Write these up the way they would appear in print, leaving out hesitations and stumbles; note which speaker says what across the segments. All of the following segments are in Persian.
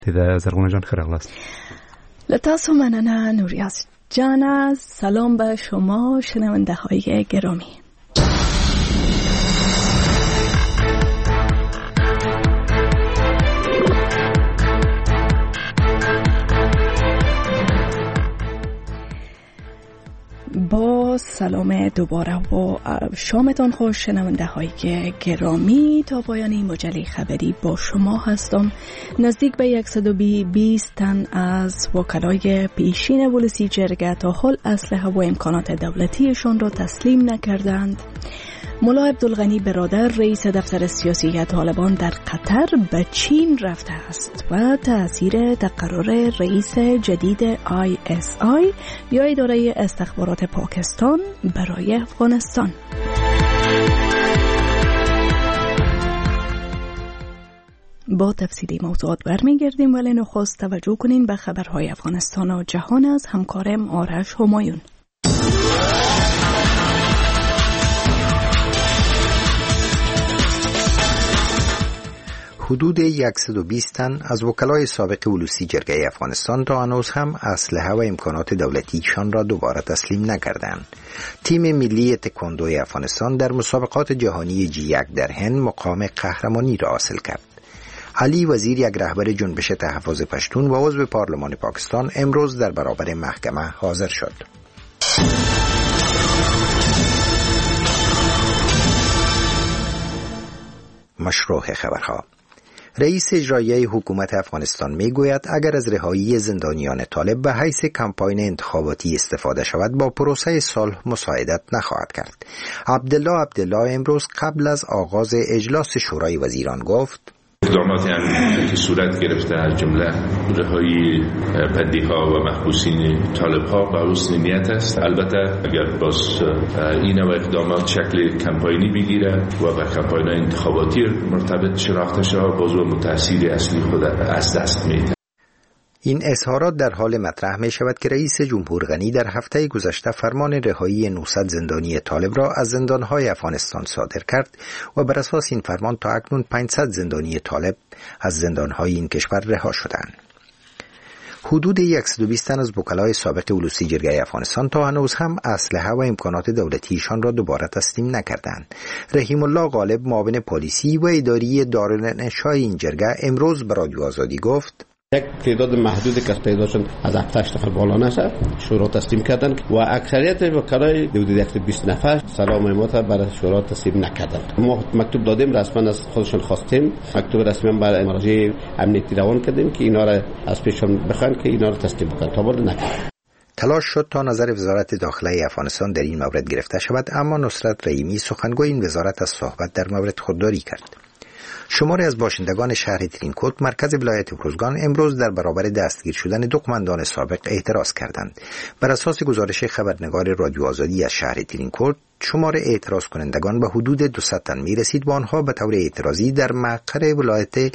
Speaker 1: زرغونه جان خیر اغلاست.
Speaker 2: لطاسو مننه نوریاز جان. سلام به شما شنونده های گرامی. با سلام دوباره و شامتان خوش شنونده های گرامی. تا پایان این مجله خبری با شما هستم. نزدیک به 120 تن از وکلای پیشین ولسی جرگه تا حال اسلحه و امکانات دولتیشان را تسلیم نکردند. ملا عبدالغنی برادر رئیس دفتر سیاسی طالبان در قطر به چین رفته است و تأثیر تقرر رئیس جدید ISI یا اداره استخبارات پاکستان برای افغانستان. با تفصیلی موضوعات برمیگردیم، ولی نخست توجه کنین به خبرهای افغانستان و جهان از همکارم آرش همایون.
Speaker 3: حدود 120 تن از وکلای سابق ولسی جرگه افغانستان تا هنوز هم اسلحه و امکانات دولتیشان را دوباره تسلیم نکردند. تیم ملی تکواندو افغانستان در مسابقات جهانی G1 در هند مقام قهرمانی را حاصل کرد. علی وزیر، یک رهبر جنبش تحفظ پشتون و عضو پارلمان پاکستان، امروز در برابر محکمه حاضر شد. مشروع خبرها. رئیس اجرایی حکومت افغانستان میگوید اگر از رهایی زندانیان طالب به حیث کمپاین انتخاباتی استفاده شود با پروسه صلح مساعدت نخواهد کرد. عبدالله امروز قبل از آغاز اجلاس شورای وزیران گفت
Speaker 4: اقداماتی هم که صورت گرفته از جمله رهایی بندی‌ها و محبوسین طالب‌ها به حسن نیت است. البته اگر باز این نوع اقدامات شکل کمپاینی بگیره و به کمپاین انتخاباتی مرتبط شناخته شود، باز و تأثیر اصلی خود از دست می‌دهد.
Speaker 3: این اظهارات در حال مطرح می شود که رئیس جمهور غنی در هفته گذشته فرمان رهایی 900 زندانی طالب را از زندانهای افغانستان صادر کرد و بر اساس این فرمان تا اکنون 500 زندانی طالب از زندانهای این کشور رها شدند. حدود 120 تن از وکلای سابق ولسی جرگه افغانستان تا هنوز هم اسلحه و امکانات دولتیشان را دوباره تسلیم نکردند. رحیم الله غالب، معاون پلیسی و اداری دارالانشاء این جرگه، امروز به رادیو آزادی گفت
Speaker 5: یک تعداد محدودی که تعدادشون از 7-8 نفر بالا نشه شورا تسلیم کردن و اکثریت وکلای حدود 120 نفر سلام ما تا برای شورا تسلیم نکردن. ما مکتوب دادیم، رسما از خودشون خواستیم، مکتوب رسمی برای مراجع امنیتی روان کردیم که اینا را از پیشون بخوان که اینا را تسلیم بکنن، تا بعد نکردن.
Speaker 3: تلاش شد تا نظر وزارت داخله افغانستان در این مورد گرفته شود، اما نصرت رحیمی سخنگوی این وزارت از صحبت در مورد خودداری کرد. شماری از باشندگان شهر ترینکوت مرکز ولایت اروزگان امروز در برابر دستگیر شدن دو قماندان سابق اعتراض کردند. بر اساس گزارش خبرنگار رادیو آزادی از شهر ترینکوت، شمار اعتراض کنندگان به حدود 200 تن می رسید و آنها به طور اعتراضی در مقر ولایت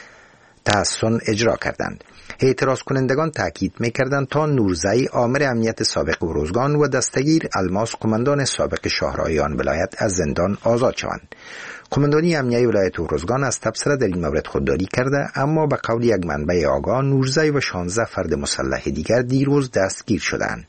Speaker 3: تحصن اجرا کردند. اعتراض کنندگان تاکید می‌کردند تا نورزی، آمر امنیت سابق اروزگان، و دستگیر الماس، قماندان سابق شاهرای آن ولایت، از زندان آزاد شوند. قماندانی امنیتی ولایت اروزگان از تبصره در این مورد خودداری کرده، اما به قول یک منبع آگاه نورزی و 16 فرد مسلح دیگر دیروز دستگیر شدند.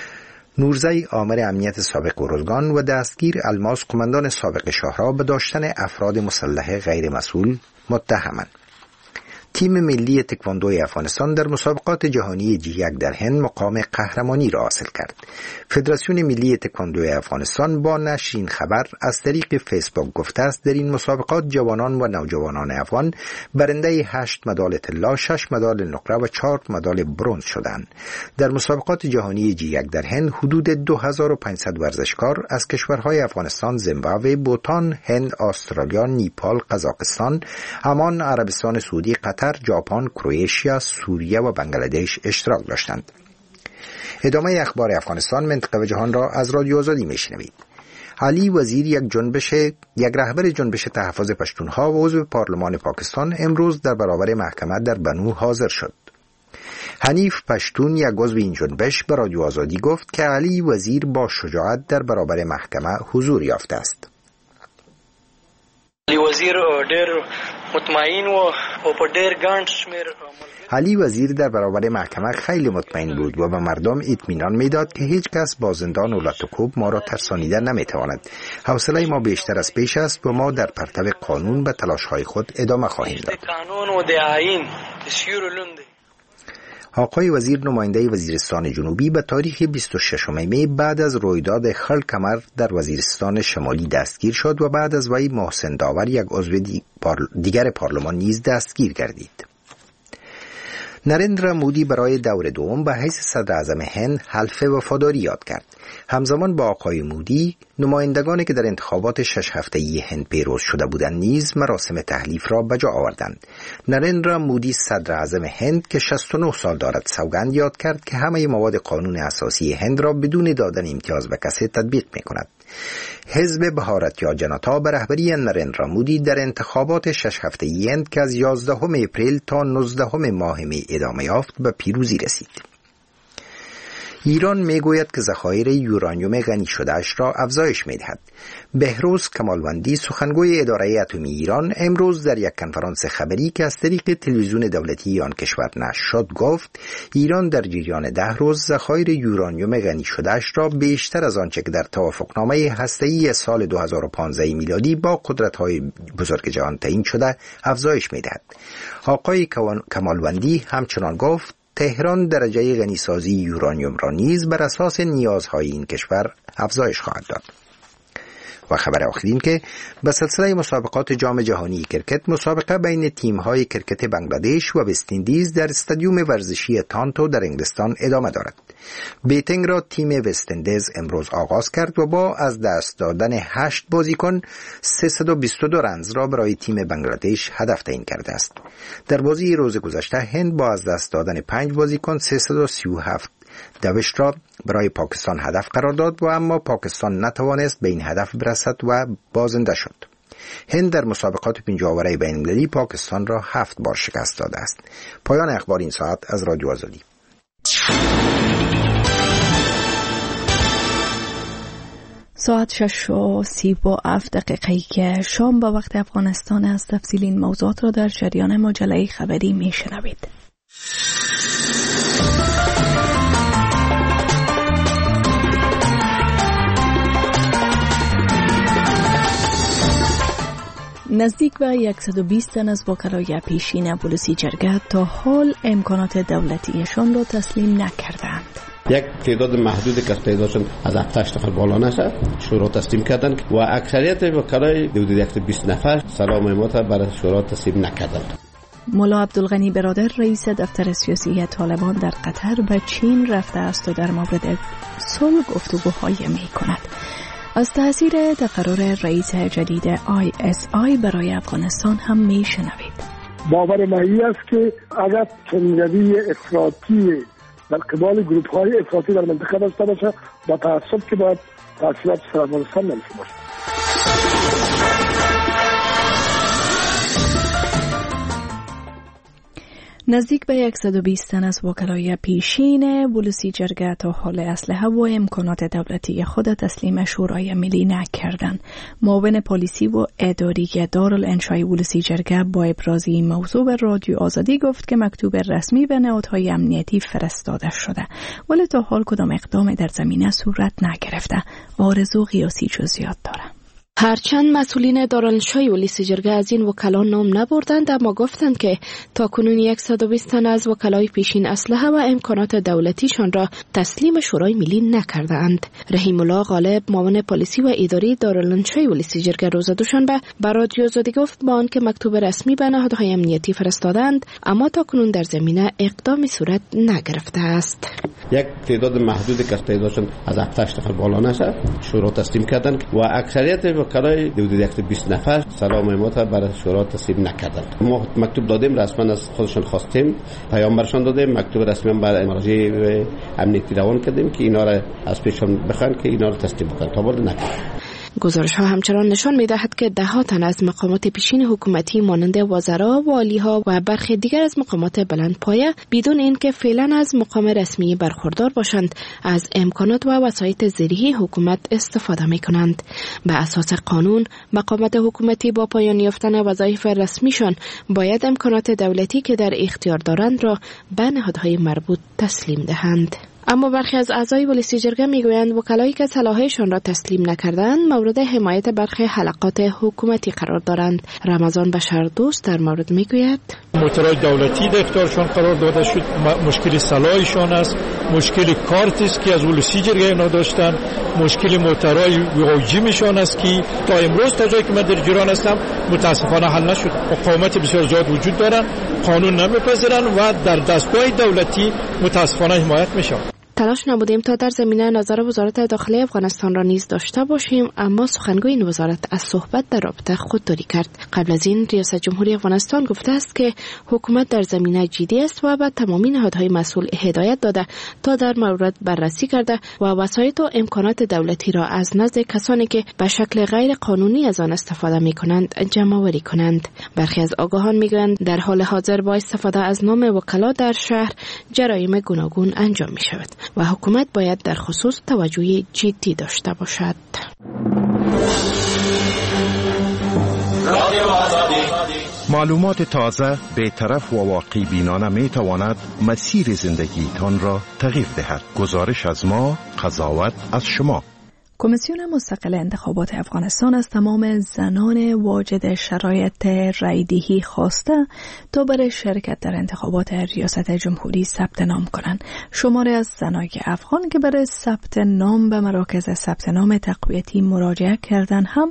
Speaker 3: نورزی، آمر امنیت سابق اروزگان، و دستگیر الماس، قماندان سابق شاهرا، به داشتن افراد مسلح غیر مسئول متهمند. تیم ملی تکواندو افغانستان در مسابقات جهانی G1 در هند مقام قهرمانی را حاصل کرد. فدراسیون ملی تکواندو افغانستان با نشر این خبر از طریق فیسبوک گفته است در این مسابقات جوانان و نوجوانان افغان برنده 8 مدال طلا، 6 مدال نقره و 4 مدال برنز شدند. در مسابقات جهانی G1 در هند حدود 2500 ورزشکار از کشورهای افغانستان، زیمبابوه، بوتان، هند، استرالیا، نیپال، قزاقستان، عمان، عربستان سعودی، قطر، ژاپن، کرواتیا، سوریه و بنگلادش اشتراک داشتند. ادامه اخبار افغانستان، منطقه و جهان را از رادیو آزادی میشنوید. علی وزیر، یک رهبر جنبش تحفظ پشتونها و عضو پارلمان پاکستان، امروز در برابر محکمه در بنو حاضر شد. حنیف پشتون، یک عضو این جنبش، به رادیو آزادی گفت که علی وزیر با شجاعت در برابر محکمه حضور یافته است.
Speaker 6: علی وزیر ډېر
Speaker 1: مطمئن و په ډېر ګڼ شمېر
Speaker 3: علی وزیر در برابر محکمه خیلی مطمئن بود و به مردم اطمینان میداد که هیچ کس با زندان اولاتوکوب ما را ترسانیدن نمیتواند. حوصله ما بیشتر از پیش است و ما در پرتو قانون به تلاش‌های خود ادامه خواهیم داد. آقای وزیر نماینده وزیرستان جنوبی به تاریخ 26 می بعد از رویداد خل کمر در وزیرستان شمالی دستگیر شد و بعد از وی محسن داور یک عضو دیگر پارلمان نیز دستگیر گردید. نریندرا مودی برای دور دوم به حیث صدر اعظم هند حلف وفاداری یاد کرد. همزمان با آقای مودی نمایندگانی که در انتخابات 6 هفته‌ای هند پیروز شده بودند نیز مراسم تحلیف را به جا آوردند. نریندرا مودی صدر اعظم هند که 69 سال دارد سوگند یاد کرد که همه مواد قانون اساسی هند را بدون دادن امتیاز به کسی تطبیق می‌کند. حزب بهارت یا جنتا به رهبری نریندرا مودی در انتخابات 6 هفته‌ای هند که از 11 اپریل تا 19 ماه می ادامه یافت به پیروزی رسید. ایران میگوید که ذخایر یورانیوم غنی شده‌اش را افزایش می‌دهد. بهروز کمالوندی سخنگوی اداره اتمی ایران امروز در یک کنفرانس خبری که از طریق تلویزیون دولتی آن کشور نشر شد گفت ایران در جریان 10 روز ذخایر یورانیوم غنی شده‌اش را بیشتر از آنچه که در توافقنامه هسته‌ای سال 2015 میلادی با قدرت‌های بزرگ جهان تعیین شده افزایش می‌دهد. آقای کمالوندی همچنان گفت تهران درجه غنیسازی یورانیوم را نیز بر اساس نیازهای این کشور افزایش خواهد داد. و خبر آخر این که به سلسله مسابقات جام جهانی کرکت مسابقه بین تیم‌های کرکت بنگلادش و وست اندیز در استادیوم ورزشی تانتو در انگلستان ادامه دارد. بیتینگ را تیم وست اندیز امروز آغاز کرد و با از دست دادن 8 بازیکن 322 رنز را برای تیم بنگلادش هدف تعیین کرده است. در بازی روز گذشته هند با از دست دادن 5 بازیکن 337 دوش را برای پاکستان هدف قرار داد و اما پاکستان نتوانست به این هدف برسد و بازنده شد. هند در مسابقات 50 اوره بین‌المللی پاکستان را 7 بار شکست داده است. پایان اخبار این ساعت از رادیو آزادی.
Speaker 2: ساعت 6:37 که شام به وقت افغانستان است. تفصیل این موضوعات را در جریان مجله خبری میشنوید. نزدیک به 120 تن از وکلای پیشین پلیسی جرگه تا حال امکانات دولتیشان را تسلیم نکردند.
Speaker 5: یک تعداد محدودی که تعدادشون از 7-8 نفر بالا نشه شورا تسلیم کردن و اکثریت وکلای حدود 20 نفر سلام ما برای شورا تسلیم نکردند.
Speaker 2: مولا عبدالغنی برادر رئیس دفتر سیاسی طالبان در قطر به چین رفته است و در مورد صلح گفتگوهای می‌کند. از تاثیر تقرر رئیس جدید ISI برای افغانستان هم میشنوید.
Speaker 6: باور من است که اگر چنین‌روی افراطی در قبال گروه‌های افراطی در منطقه داشته باشه با تعصب که باید تاثیرات سر افغانستان نمیشه باشه.
Speaker 2: نزدیک به 120 تن از وکلای پیشین بولوسی جرگه تا حال اسلحه و امکانات دولتی خود تسلیم شورای ملی نکردند. معاون پلیسی و اداری دارالانشای بولوسی جرگه با ابراز این موضوع به رادیو آزادی گفت که مکتوب رسمی به نهادهای امنیتی فرستاده شده ولی تا حال کدام اقدام در زمینه صورت نگرفته. آرزو قیاسی جزئیات داره.
Speaker 7: هرچند مسئولین دارالانشای بولوسی جرگه از این وکلان نام نبردند اما گفتند که تاکنون 120 تن از وکلای پیشین اسلحه و امکانات دولتیشان را تسلیم شورای ملی نکردند. رحیم الله غالب معاون پلیسی و اداری دارالانشای بولوسی جرگه روز دوشنبه به رادیو آزادی گفت با آنکه مکتوب رسمی به نهادهای امنیتی فرستادند اما تاکنون در زمینه اقدامی صورت نگرفته است.
Speaker 5: یک تعداد محدودی که تعدادشون از 7-8 نفر بالا نشه شورا تسلیم کردن و اکثریت وکلای حدود 20 نفر سلام ما برای شورا تسلیم نکردند. ما مکتوب دادیم رسما از خودشون خواستیم پیام برشان دادیم مکتوب رسمی برای مراجع امنیتی روان کردیم که اینا را از پیشون بخوان که اینا را تسلیم بکنن تا بعد نکردن.
Speaker 7: گزارش ها همچنان نشان می‌دهد که ده ها تن از مقامات پیشین حکومتی مانند وزرا، والی‌ها و برخی دیگر از مقامات بلندپایه بدون اینکه فعلا از مقام رسمی برخوردار باشند از امکانات و وسایط زیرهی حکومت استفاده می‌کنند. به اساس قانون مقامات حکومتی با پایان یافتن وظایف رسمیشان باید امکانات دولتی که در اختیار دارند را به نهادهای مربوط تسلیم دهند. اما برخی از اعضای ولسی جرگه میگویند وکلایی که صلاحیشان را تسلیم نکردند مورد حمایت برخی حلقات حکومتی قرار دارند. رمضان بشردوست در مورد میگوید
Speaker 1: موتورهای دولتی در اختیارشان قرار داده شد، مشکل صلاحیشان است، مشکل کارتی است که از ولسی جرگه اینا داشتن، مشکل موتورهای ویژه‌شان است که تا امروز تا جایی که من در جریان هستم متاسفانه حل نشد. مقاومت بسیار زیاد وجود دارند، قانون نمیپذیرند و در دستگاه دولتی متاسفانه حمایت میشن.
Speaker 7: تلاش نبودیم تا در زمینه نظر وزارت داخلی افغانستان را نیز داشته باشیم، اما سخنگوی این وزارت از صحبت در رابطه خودداری کرد. قبل از این ریاست جمهوری افغانستان گفته است که حکومت در زمینه جدی است و به تمامی نهادهای مسئول هدایت داده تا در مورد بررسی کرده و وسایط و امکانات دولتی را از نزد کسانی که به شکل غیر قانونی از آن استفاده می‌کنند جمع‌آوری کنند. برخی از آگاهان می‌گویند در حال حاضر با استفاده از نام وکلا در شهر جرایم گوناگون انجام می‌شود و حکومت باید در خصوص توجه جدی داشته باشد.
Speaker 8: معلومات تازه، بی‌طرف و واقعی بینانه می تواند مسیر زندگیتان را تغییر دهد. گزارش از ما، قضاوت از شما.
Speaker 2: کمیسیون مستقل انتخابات افغانستان از تمام زنان واجد شرایط رایدهی خواسته تا برای شرکت در انتخابات ریاست جمهوری ثبت نام کنند. شماری از زنای افغان که برای ثبت نام به مراکز ثبت نام تقویتی مراجعه کردن هم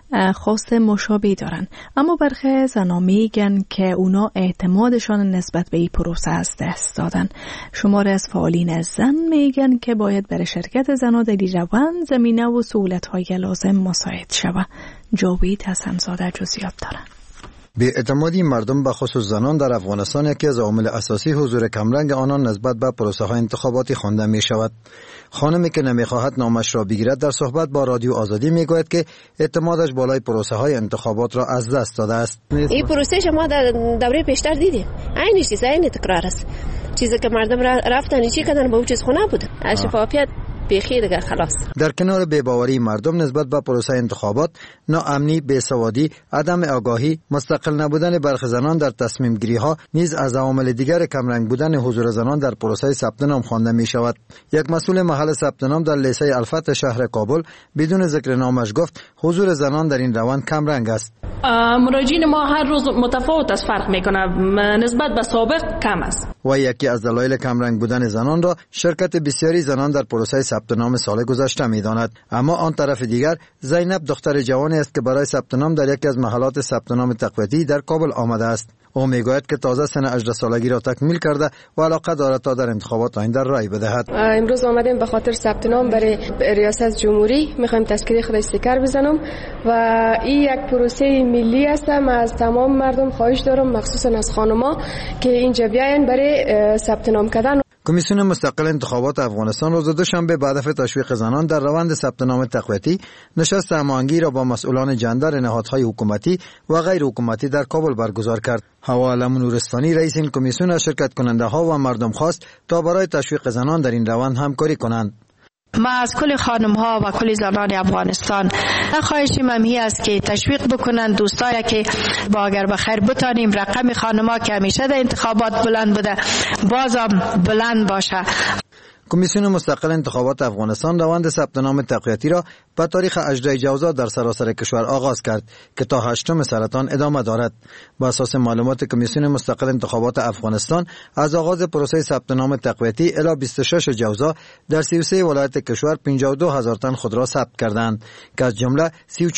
Speaker 2: خواست مشابهی دارن، اما برخی زنها میگن که اونا اعتمادشان نسبت به این پروسه از دست دادن. شماری از فعالین زن میگن که باید برای شرکت زنها در این روند زمینه و سهولت‌های لازم مساعد شود. جاوید حسن‌زاده جزئیات دارن.
Speaker 9: بی‌اعتمادی مردم به خصوص زنان در افغانستان یکی از عوامل اساسی حضور کمرنگ آنان نسبت به پروسه‌های انتخاباتی خوانده می‌شود. خانمی که نمی‌خواهد نامش را بگیرد در صحبت با رادیو آزادی می‌گوید که اعتمادش بالای پروسه‌های انتخابات را از دست داده است.
Speaker 10: این پروسه شما در دوره پیشتر دیدیم، عین چیز، عین تکرار است. چیزی که مردم رفتن چی کردن به اون چیز خونه بود. شفافیت بیخی دیگه خلاص.
Speaker 9: در کنار بی‌باوری مردم نسبت به پروسه انتخابات، ناامنی، بیسوادی، عدم آگاهی، مستقل نبودن برخی زنان در تصمیم گیری ها نیز از عوامل دیگر کمرنگ بودن حضور زنان در پروسه ثبت نام خوانده می شود. یک مسئول محل ثبت نام در لیسه الفتح شهر کابل بدون ذکر نامش گفت حضور زنان در این روند کمرنگ است.
Speaker 11: مراجعین ما هر روز متفاوت از فرق میکنه، نسبت به سابق کم است.
Speaker 9: و یکی از دلایل کمرنگ بودن زنان را شرکت بسیاری زنان در پروسه ثبت نام سال گذشته می‌داند. اما آن طرف دیگر زینب دختر جوانی است که برای ثبت نام در یکی از محلات ثبت نام تقویتی در کابل آمده است. او میگوید که تازه سن 18 سالگی را تکمیل کرده و علاقه دارد تا در انتخابات آینده رای بدهد.
Speaker 12: امروز آمدیم به خاطر ثبت نام برای ریاست جمهوری، میخوایم تذکره خود استیکر بزنم و این یک پروسه ملی است. من از تمام مردم خواهش دارم، مخصوصا از خانم‌ها که اینجا بیاین برای ثبت نام کردن.
Speaker 9: کمیسیون مستقل انتخابات افغانستان روز دوشنبه به هدف تشویق زنان در روند ثبت نام تقویتی نشست هماهنگی را با مسئولان جندر نهادهای حکومتی و غیر حکومتی در کابل برگزار کرد. هوا علم نورستانی رئیس این کمیسیون از شرکت کننده ها و مردم خواست تا برای تشویق زنان در این روند همکاری کنند.
Speaker 13: ما از کل خانم ها و کل زنان افغانستان خواهشیم همی است که تشویق بکنن دوستایی که با اگر بخیر بتانیم رقم خانم ها که همیشه در انتخابات بلند بوده بازم بلند باشه.
Speaker 9: کمیسیون مستقل انتخابات افغانستان روند ثبت نام تقویتی را به تاریخ 18 جوزا در سراسر کشور آغاز کرد که تا 8 سرطان ادامه دارد. با اساس معلومات کمیسیون مستقل انتخابات افغانستان از آغاز پروسه ثبت نام تقویتی الی 26 جوزا در 33 ولایت کشور 52,000 تن خود را ثبت کردند که از جمله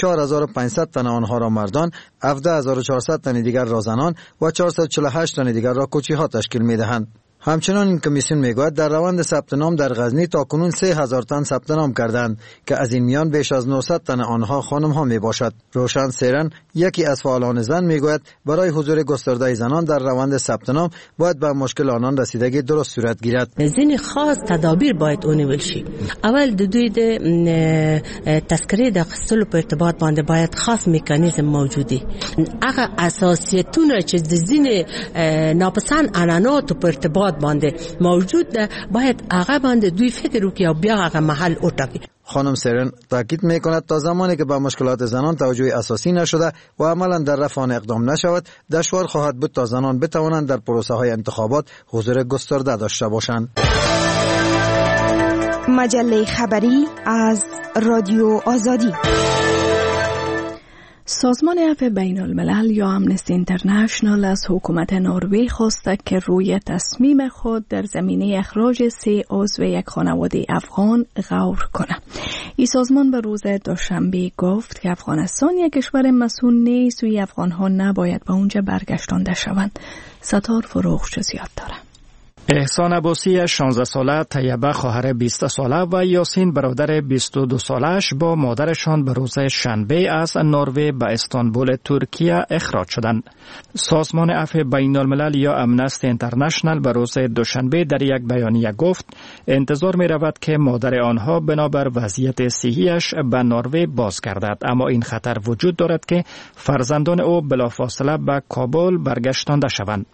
Speaker 9: 34,500 تن آنها را مردان، 17,400 تن دیگر را زنان و 448 تن دیگر را کوچی‌ها تشکیل می‌دهند. همچنان این کمیسیون میگوید در روند ثبت نام در غزنی تاکنون 3000 تن ثبت نام کردند که از این میان بیش از 900 تن آنها خانم ها می باشد. روشن سیرن یکی از فعالان زن میگوید برای حضور گسترده زنان در روند ثبت نام باید به مشکل آنان رسیدگی درست صورت گیرد.
Speaker 14: زین خاص تدابیر باید اونول شي. اول د دوی د تذکره د خپل په ارتباط باندې باید خاص میکانیزم موجودی. هغه اساسیتونه چې د زین ناپسند عنعنات په ارتباط باندې موجود ده باید هغه باندې دوی فکر وکړي او بیا هغه محل وټاکي.
Speaker 9: خانم سیرن تاکید میکند تا زمانی که به مشکلات زنان توجه اساسی نشده و عملا در رفع آن اقدام نشود دشوار خواهد بود تا زنان بتوانند در پروسه های انتخابات حضور گسترده داشته باشند.
Speaker 2: مجله خبری از رادیو آزادی. سازمان عفو بین الملل یا امنستی اینترنشنال از حکومت نروژ خواسته که روی تصمیم خود در زمینه اخراج 3 عضو یک خانواده افغان غور کنه. این سازمان به روز دوشنبه گفت که افغانستان یک کشور مسئول نیست و افغانها نباید به اونجا برگشتانده شوند. ستار فروغ زیاد داره.
Speaker 15: احسان عباسی 16 ساله، طیبه خواهر 20 ساله و یاسین برادر 22 ساله‌اش با مادرشان به روز شنبه از نروژ به استانبول ترکیه اخراج شدند. سازمان عفو بین الملل یا امنستی اینترنشنال به روز دوشنبه در یک بیانیه گفت انتظار می رود که مادر آنها بنابر وضعیت صحیش به نروژ بازگردد، اما این خطر وجود دارد که فرزندان او بلافاصله به کابل برگشتانده شوند.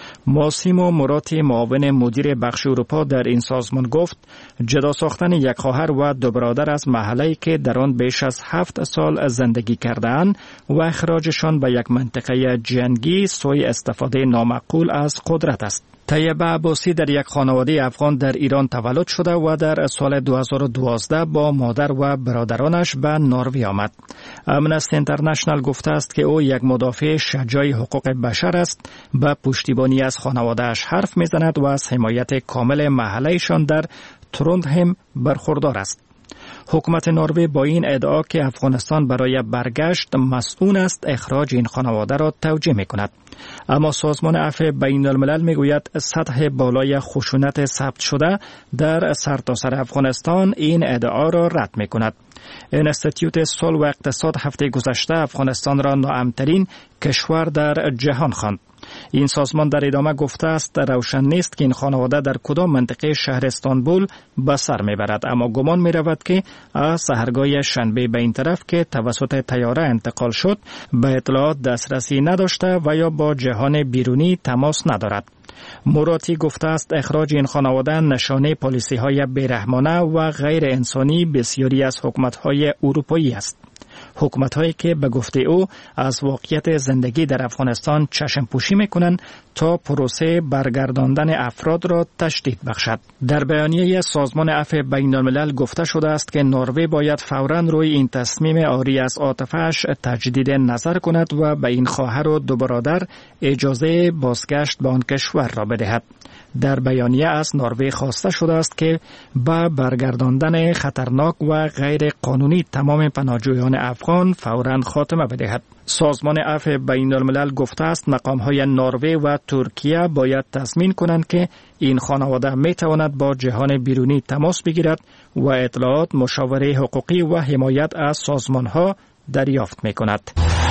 Speaker 15: ماسیمو موراتی معاون مدیر بخش اروپا در این سازمان گفت جدا ساختن یک خواهر و 2 برادر از محله‌ای که در آن بیش از 7 سال زندگی کرده‌اند و اخراجشان به یک منطقه جنگی سوی استفاده نامعقول از قدرت است. طیبه عباسی در یک خانواده افغان در ایران تولد شده و در سال 2012 با مادر و برادرانش به نروژ آمد. امنستی اینترنشنال گفته است که او یک مدافع شجاع حقوق بشر است، به پشتیبانی از خانواده‌اش حرف می‌زند و از حمایت کامل محله‌شان در تروندهم برخوردار است. حکومت نروژ با این ادعا که افغانستان برای برگشت مسئول است اخراج این خانواده را توجیه می‌کند. اما سازمان عفو بین الملل میگوید سطح بالای خشونت ثبت شده در سرتاسر افغانستان این ادعا را رد می‌کند. انستیتوت صلح و اقتصاد هفته گذشته افغانستان را ناامن‌ترین کشور در جهان خواند. این سازمان در ادامه گفته است روشن نیست که این خانواده در کدام منطقه شهر استانبول به سر میبرد، اما گمان میرود که از سحرگاه شنبه به این طرف که توسط طیاره انتقال شد به اطلاعات دسترسی نداشته و یا با جهان بیرونی تماس ندارد. موراتی گفته است اخراج این خانواده نشانه پالیسی‌های بیرحمانه و غیر انسانی بسیاری از حکومت‌های اروپایی است. حکومت‌هایی که به گفته او از واقعیت زندگی در افغانستان چشم پوشی می‌کنند تا پروسه برگرداندن افراد را تشدید بخشد. در بیانیه سازمان عفو بین الملل گفته شده است که نروژ باید فوراً روی این تصمیم عاری از عاطفه‌اش تجدید نظر کند و به این خواهر و 2 برادر اجازه بازگشت به آن کشور را بدهد. در بیانیه از نروژ خواسته شده است که با برگرداندن خطرناک و غیر قانونی تمام پناهجویان افغان فوراً خاتمه بدهد. سازمان عفو بین الملل گفته است مقام‌های نروژ و ترکیه باید تضمین کنند که این خانواده می‌تواند با جهان بیرونی تماس بگیرد و اطلاعات، مشاوره حقوقی و حمایت از سازمان‌ها دریافت می‌کند.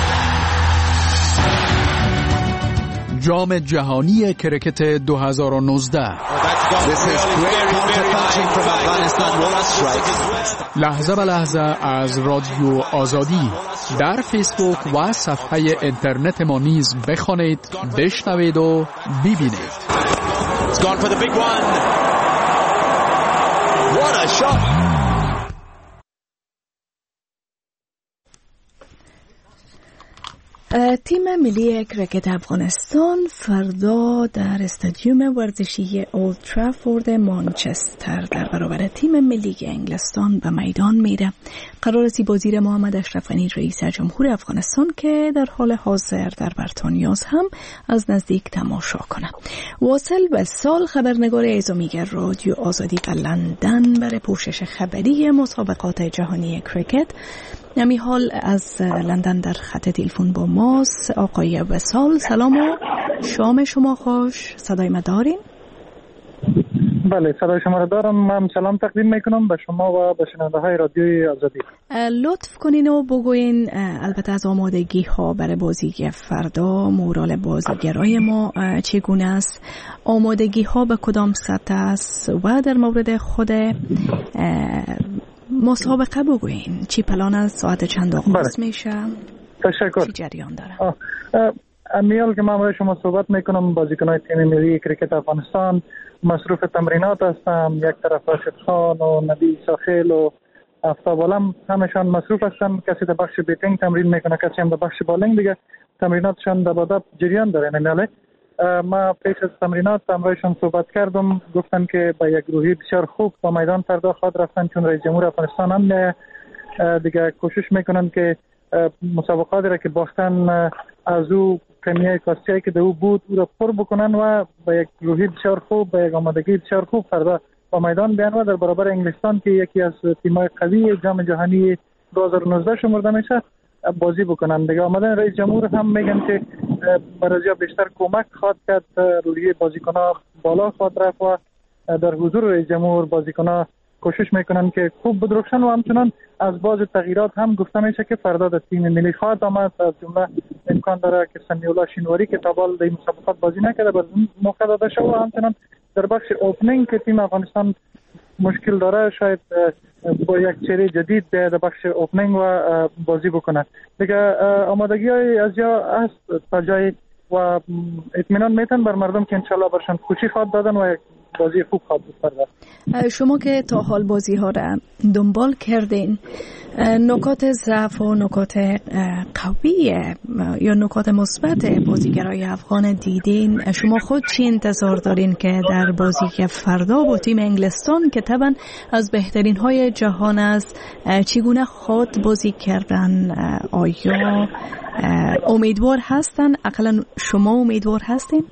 Speaker 16: جام جهانی کرکت 2019 لحظه به لحظه از رادیو آزادی در فیسبوک و صفحه اینترنت ما نیز بخوانید، بشنوید و ببینید.
Speaker 2: تیم ملی کرکت افغانستان فردا در استادیوم ورزشی اولد ترافورد مانچستر در برابر تیم ملی انگلستان به میدان میره. قرار است با زیر محمد اشرف غنی رئیس جمهور افغانستان که در حال حاضر در بریتانیاست هم از نزدیک تماشا کنه. واصل به سال خبرنگار اعزامیگر رادیو آزادی به لندن برای پوشش خبری مسابقات جهانی کرکت. نمی حال از لندن در خط تلفن با ماست. آقای وصال سلام و شام شما خوش. صدای ما دارین؟
Speaker 17: بله، صدای شما را دارم. من سلام تقدیم میکنم به شما و به شنونده های رادیوی آزادی.
Speaker 2: لطف کنین و بگوین البته از آمادگی ها برای بازی فردا، مورال بازیگرای ما چگونه است، آمادگی ها به کدام سطح است و در مورد خود مسابقه بگوین چی پلان است، ساعت چند آغاز میشه،
Speaker 17: تشکر،
Speaker 2: چی جریان داره؟
Speaker 17: امیال که من برای شما صحبت میکنم، بازیکنای تیم ملی کرکت افغانستان مصروف تمرینات هستم. یک طرف راشد خان و نبی ساخیل و آفتاب علم همشان مصروف هستن. کسی در بخش بیتینگ تمرین میکنه، کسی هم در بخش بالینگ. دیگه تمریناتشان دبادب جریان داره. نمیاله ما پیش از تمرینات همراهشان صحبت کردم، گفتن که با یک روحی بسیار خوب با میدان فردا خود رفتن، چون رئیس جمهور افغانستان هم دیگه کوشش میکنن که مسابقاتی را که باختن از او کمیه کاستیایی که در او بود او را پر بکنن و با یک روحی بسیار خوب، با یک آمادگی بسیار خوب فردا با میدان بیان و در برابر انگلستان که یکی از تیم‌های قوی جام جهانی 2019 شمرده میشه بازی بکنن. دیگه آمدن رئیس جمهور هم میگن که برای بیشتر کمک خواهد کرد، روحیه بازیکن‌ها بالا خواهد رفت و در حضور رئیس جمهور بازیکن‌ها کوشش میکنن که خوب بدرخشن و همچنان از باز تغییرات هم گفته میشه که فردا در تیم ملی خواهد آمد. از جمله امکان داره که سمیولا شینواری که تا بال در مسابقات بازی نکرده بر موقع داده شد و همچنان در بخش اوپنینگ که تیم افغانستان مشکل داره شاید با یک چهره جدید در بخش اوپنینگ و بازی بکنه. دیگه آمادگی های از جا است تا جای و اطمینان میتن بر مردم که انشالله برشان خوشی خواهد دادن و بازی خوب خواهد بود فردا.
Speaker 2: شما که تا حال بازی ها را دنبال کردین، نکات ضعف و نکات قوی یا نکات مثبت بازیگرای افغان دیدین؟ شما خود چی انتظار دارین که در بازی که فردا با تیم انگلستان که طبعا از بهترین های جهان است چگونه خود بازی کردن؟ آیا امیدوار هستن؟ اقلا شما امیدوار هستین؟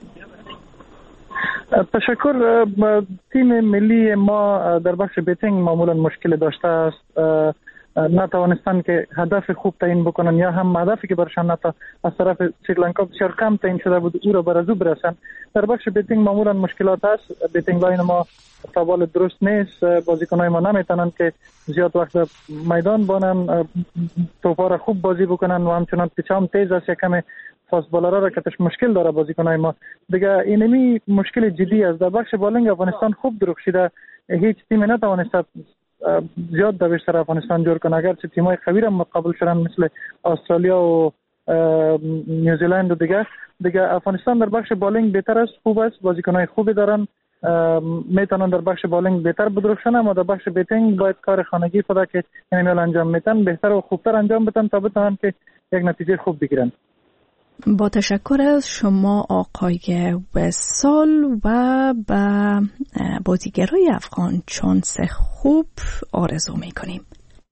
Speaker 17: تشکر. تیم ملی ما در بخش بیتینگ معمولا مشکل داشته است، نتوانستن که هدف خوب تعیین بکنن یا هم هدفی که برشان از طرف سریلانکا بسیار کم تعیین شده بود او را برازو برسن. در بخش بیتینگ معمولا مشکلات است، بیتینگ لاین ما تابال درست نیست، بازیکنای ما نمیتونن که زیاد وقت میدان بانن، توپا را خوب بازی بکنن و همچنان پیچام تیز است، یکم فاست بالرها را که مشکل داره بازیکنای ما. دیگه اینمی مشکل جدی است. در بخش بالینگ افغانستان خوب درخشیده، هیچ تیمی نتوانسته زیاد در بیشتر افغانستان جور کنه، اگر چه تیمای قوی را مقابل شدن مثل استرالیا و نیوزیلند و دیگه افغانستان در بخش بالینگ بهتر است، خوب است، بازیکنای خوبی دارن، میتونن در بخش بالینگ بهتر بدرخشن، اما در بخش بیتینگ باید کار خانگی خدا که اینمیل انجام میتن بهتر و خوبتر انجام بدن تا بتونن که یک نتیجه خوب بگیرن.
Speaker 2: با تشکر از شما آقای وصال و به بازیگرای افغان شانس خوب آرزو میکنیم.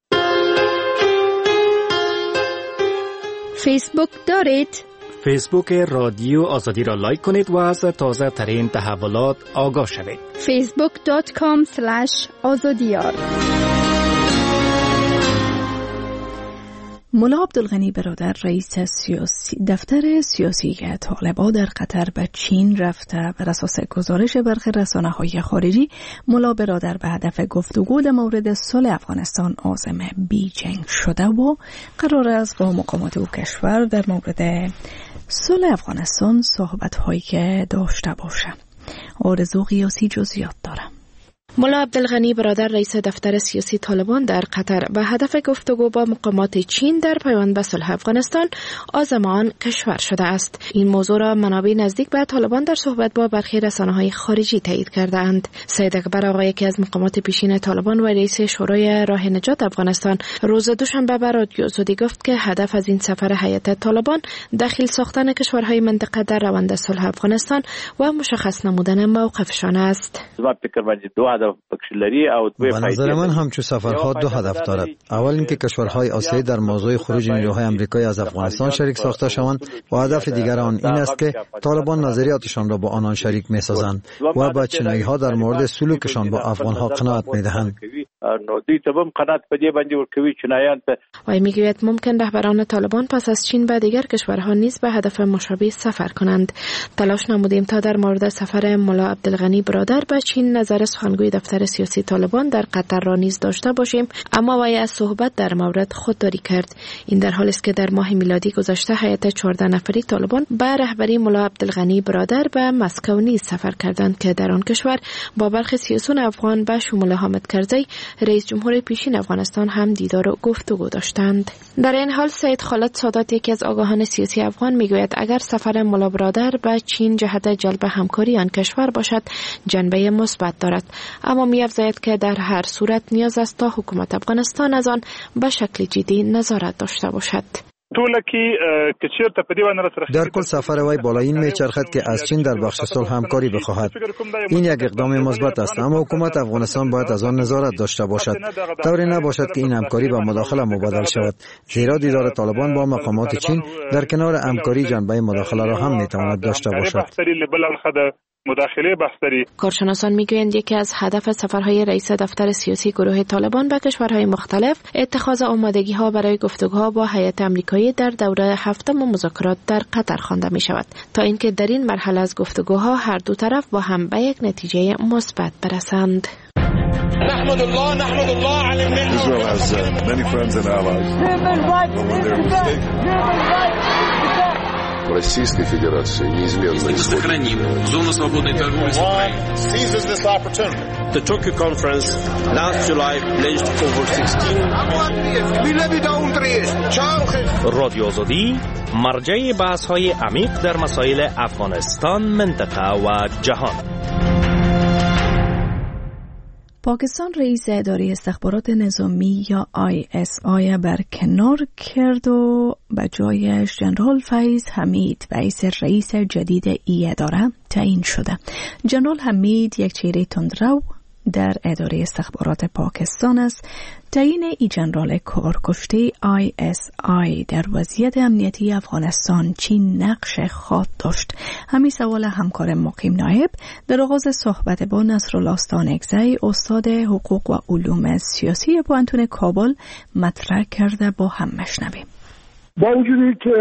Speaker 7: فیسبوک دارید؟
Speaker 15: فیسبوک رادیو آزادی را لایک کنید و از تازه ترین تحولات آگاه شوید.
Speaker 7: facebook.com/azadiyar.
Speaker 2: ملا عبدالغنی برادر رئیس دفتر سیاسی طالبان در قطر به چین رفته. بر اساس گزارش برخی رسانه‌های خارجی، ملا برادر به هدف گفتگو در مورد صلح افغانستان عازم بیجینگ شده و قرار است با مقامات او کشور در مورد صلح افغانستان صحبت‌هایی که داشته باشه. آرزو قیاسی جزئیات داره.
Speaker 7: ملا عبدالغنی برادر رئیس دفتر سیاسی طالبان در قطر به هدف گفتگو با مقامات چین در پیوند به صلح افغانستان عازم آن کشور شده است. این موضوع را منابع نزدیک به طالبان در صحبت با برخی رسانه‌های خارجی تایید کردند. سید اکبر آقا، یکی از مقامات پیشین طالبان و رئیس شورای راه نجات افغانستان، روز دوشنبه به رادیو آزادی گفت که هدف از این سفر هیئت طالبان دخیل ساختن کشورهای منطقه در روند صلح افغانستان و مشخص نمودن موقفشان است.
Speaker 9: به نظر من همچون سفرها دو هدف دارد. اول اینکه کشورهای آسیایی در موضوع خروج نیروهای آمریکایی از افغانستان شریک ساخته شوند و هدف دیگر آن این است که طالبان نظریاتشان را با آنان شریک می‌سازند و با چینایی‌ها در مورد سلوکشان با افغان‌ها قناعت می‌دهند.
Speaker 18: نو دوی ته هم قناعت په دې باندې ورکوي چینایان ته.
Speaker 7: وی میگوید ممکن رهبران طالبان پس از چین به دیگر کشورها نیز به هدف مشابه سفر کنند. تلاش نمودیم تا در مورد سفر ملا عبدالغنی برادر به چین نظر سخنگوی دفتر سیاسی طالبان در قطر را نیز داشته باشیم، اما وی از صحبت در مورد خودداری کرد. این در حالی است که در ماه میلادی گذشته هیئت 14 نفری طالبان به رهبری ملا عبدالغنی برادر به مسکو نیز سفر کردند که در آن کشور با برخی سیاسیون افغان به شمول حامد کرزی رئیس جمهور پیشین افغانستان هم دیدار و گفتگو داشتند. در این حال سید خالد سادات، یکی از آگاهان سیاسی افغان، میگوید اگر سفر ملا برادر به چین جهت جلب همکاری آن کشور باشد جنبه مثبت دارد، اما می‌افزاید که در هر صورت نیاز است تا حکومت افغانستان از آن به شکل جدی نظارت داشته باشد.
Speaker 9: در کل سفر وی بالا این میچرخد که از چین در بخش صلح همکاری بخواهد. این یک اقدام مثبت است، اما حکومت افغانستان باید از آن نظارت داشته باشد، طوری نباشد که این همکاری به مداخله مبادل شود، زیرا دیدار طالبان با مقامات چین در کنار همکاری جنبه مداخله را هم میتواند داشته باشد.
Speaker 7: کارشناسان میگویند یکی از هدف سفرهای رئیس دفتر سیاسی گروه طالبان به کشورهای مختلف اتخاذ آمادگی‌ها برای گفتگوها با هیئت آمریکایی در دوره هفتم مذاکرات در قطر خوانده می شود، تا اینکه در این مرحله از گفتگوها هر دو طرف با هم به یک نتیجه مثبت برسند.
Speaker 19: نحمد الله على النعمة. Israel has many friends and allies.
Speaker 20: Российской Федерации неизменно
Speaker 19: сохраним зону свободной торговли с Украиной.
Speaker 20: Seizes this opportunity. The Tokyo conference last July pledged over 16
Speaker 21: رادیو آزادی مرجع بحث‌های عمیق در مسائل افغانستان، منطقه و جهان.
Speaker 2: پاکستان رئیس اداره استخبارات نظامی یا ISI برکنار کرد و به جایش جنرال فیض حمید رئیس جدید ای اداره تعیین شده. جنرال حمید یک چهره تندرو در اداره استخبارات پاکستان است. تعیین ای جنرال کارکشته ISI در وضعیت امنیتی افغانستان چین نقش خاص داشت. همین سوال همکار مقیم نایب در آغاز صحبت با نصرالله استانکزی، استاد حقوق و علوم سیاسی پوانتون کابل، مطرح کرده. با هم مشنویم.
Speaker 6: با وجودی که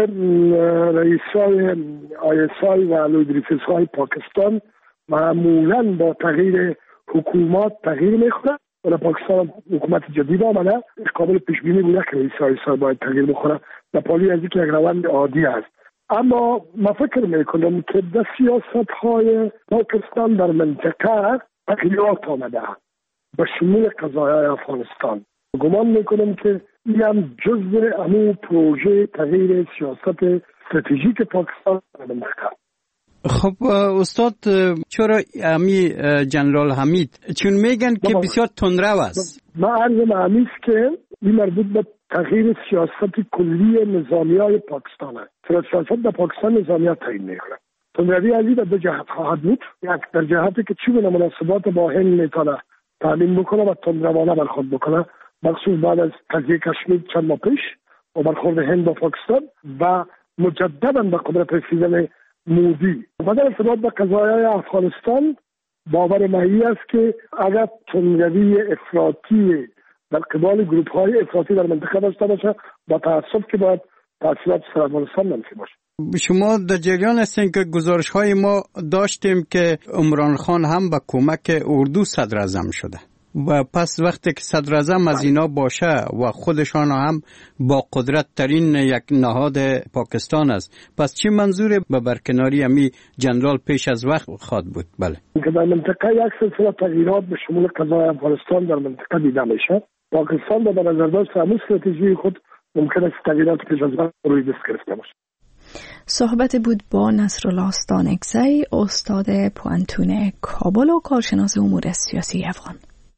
Speaker 6: رئیسای ISI و لودریفس‌های پاکستان معمولاً با تغییر حکومت تغییر می‌کنه، در پاکستان حکومت جدید آمده، قابل پیش بینی بوده که رئیس ISI باید تغییر بکنه، در پالی از اینکه یک روند عادی است. اما ما فکر میکنم که در سیاست‌های پاکستان در منطقه تغییرات آمده به شمول قضایای افغانستان. گمان میکنم که این هم جزء همون پروژه تغییر سیاست استراتژیک پاکستان در منطقه.
Speaker 22: خب استاد، چرا امی جنرال حمید چون میگن که بسیار تندرو است؟
Speaker 6: ما عرض است که این مربوط به تغییر سیاست کلی نظامیای پاکستان است. سیاست در پاکستان نظامیات تعیین میکنه. تندروی ازی در دو جهت خواهد بود. یک در جهتی که چگونه مناسبات با هند میتونه تعیین بکنه و تندروانه برخورد بکنه، مخصوص بعد از قضیه کشمیر چند ماه پیش و برخورد هند با پاکستان و مجددا به قدرت رسیدن مودی. و در ارتباط با قضایای افغانستان باور مایی است که اگر تندروی افراطی در قبال گروه‌های افراطی در منطقه داشته باشه، با تأسف که باید تأثیرات سر افغانستان منفی باشه.
Speaker 22: شما در جریان هستین که گزارش‌های ما داشتیم که عمران خان هم با کمک اردو صدر اعظم شده و پس وقتی که صدر اعظم از اینا باشه و خودشان هم با قدرت ترین یک نهاد پاکستان است، پس چی منظور به برکناری امی جنرال پیش از وقت خواهد بود؟ بله،
Speaker 6: که در منطقه یک سلسله تغییرات به شمول قضای افغانستان در منطقه دیده میشه. پاکستان با نظر داشت همون استراتژی خود ممکن است تغییرات پیش از وقت روی دست گرفته باشه.
Speaker 2: صحبت بود با نصرالله استانکزی، استاد پوانتون کابل و کارشناس امور سیاسی افغان.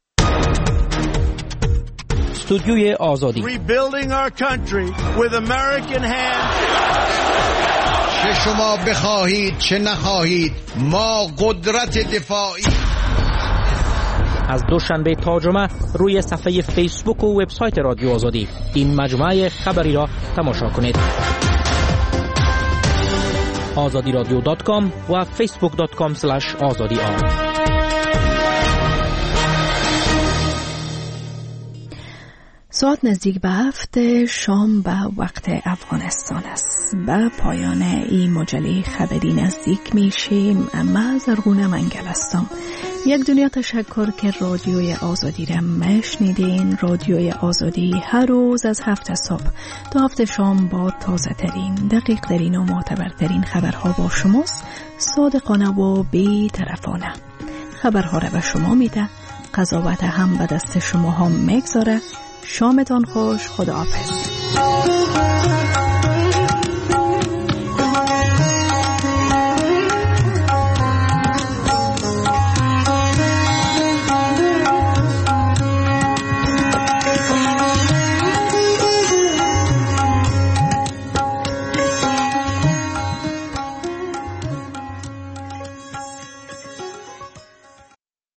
Speaker 21: استودیوی آزادی.
Speaker 23: Rebuilding our country with American hands.
Speaker 24: چه شما بخواهید چه نخواهید، ما قدرت دفاعی.
Speaker 21: از دوشنبه تا جمعه روی صفحه فیسبوک و وبسایت رادیو آزادی این مجموعه خبری را تماشا کنید. azadiradio.com و facebook.com/azadi.
Speaker 2: ساعت نزدیک به 7 شام به وقت افغانستان است. به پایان این مجله خبری نزدیک میشیم. من زرغونه منگل هستم. یک دنیا تشکر که رادیوی آزادی را میشنیدین. رادیوی آزادی هر روز از 7 صبح تا 7 شام با تازه ترین، دقیق ترین و معتبرترین خبرها با شماست. صادقانه و بی طرفانه خبرها را به شما میده. قضاوت هم به دست شما هم میگذاره. شامتان خوش. خداحافظ.